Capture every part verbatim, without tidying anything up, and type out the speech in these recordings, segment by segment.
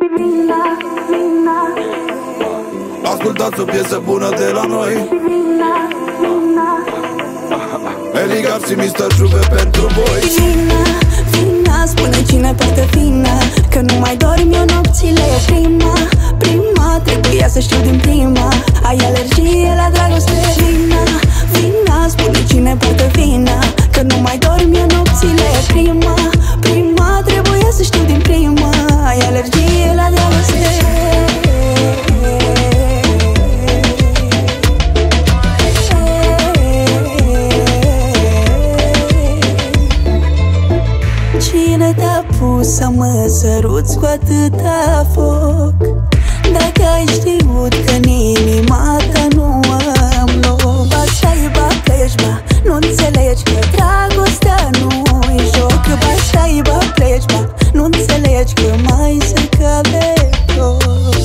Ascultați o piesă bună de la noi. Eli Garci, mister Juve pentru voi. Vina, vina, spune cine poartă vina, că nu mai dorm eu nopțile. Prima, prima, trebuia să știu din prima, ai alergie la dragoste. Vina, vina, spune cine poartă vina, că nu mai dorm eu nopțile. Prima, prima, trebuia să știu din prima, ai alergie la dragoste. Cine te-a pus să mă săruți cu atâta foc? Dacă ai știut că în inima ta nu am loc. Asta-i bă-pleci-bă, nu înțelegi că dragostea nu-i joc. Asta-i bă-pleci-bă, nu înțelegi că mai se cade tot.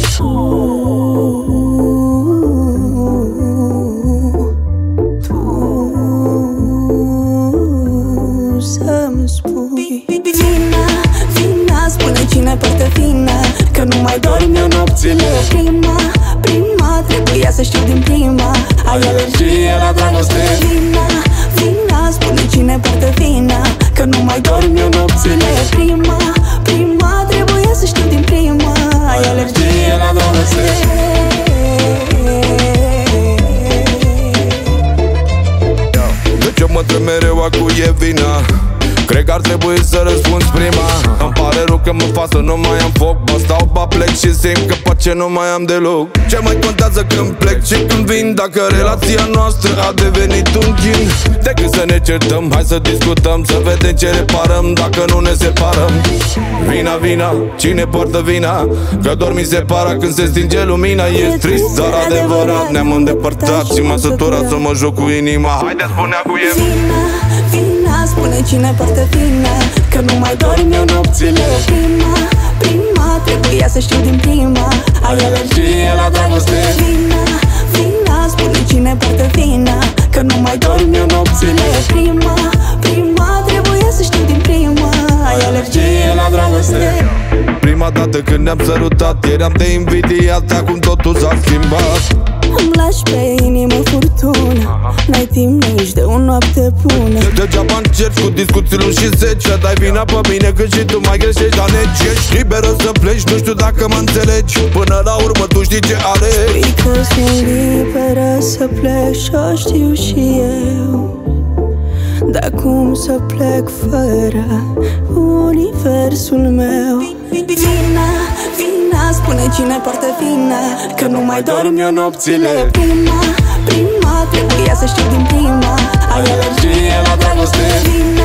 Să-mi spui vina, vina, spune cine poartă vina, că nu mai dorm eu nopțile. Prima, prima, trebuia să știu din prima, ai alergie la dragoste. Vina, vina, spune cine poartă vina, că nu mai dorm eu nopțile. Prima, prima, trebuia să știu din prima, ai alergie la dragoste. De ce mă întreb mereu a cui e vina? Cred că ar trebui să răspunzi prima. Îmi pare rău că mă fac să nu mai am foc, ba stau, ba plec și simt că pace nu mai am deloc. Ce mai contează când plec și când vin, dacă relația noastră a devenit un chin? Decât să ne certăm, hai să discutăm, să vedem ce reparăm dacă nu ne separăm. Vina, vina, cine poartă vina? Că doar mi separa când se stinge lumina. E trist, dar adevărat, ne-am îndepărtat și m-am săturat să mă joc cu inima. Haide, spune-a cu e vina, vina, spune cine poartă vina, că nu mai dorm eu nopțile. Prima, prima, trebuia să știu din prima, ai alergie la dragoste. Vina, vina, spune cine poartă vina, că nu mai dorm eu nopțile. Prima, prima, trebuia să știu din prima, ai alergie la dragoste. Prima dată când ne-am sărutat, eram de invidiat, acum totul s-a schimbat. Îmi lași pe inimă furtună, n-ai timp nici de o noapte bună. Degeaba încerci cu discuții lungi și zece, dai vina pe mine când și tu mai greșești. Dar neci, ești liberă să pleci, nu știu dacă mă înțelegi. Până la urmă tu știi ce alegi. Spui că sunt liberă să pleci, o știu și eu, dar cum să plec fără universul meu? Vina, vina, spune cine poartă vina, că nu mai dorm eu nopțile. Prima, prima, trebuia să știu din prima, ai alergie la dragoste. Vina,